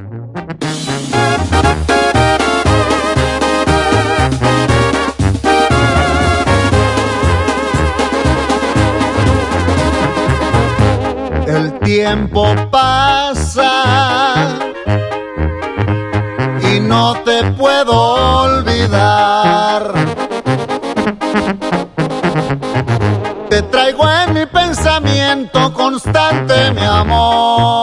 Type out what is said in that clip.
El tiempo pasa y no te puedo olvidar. Te traigo en mi pensamiento constante, mi amor.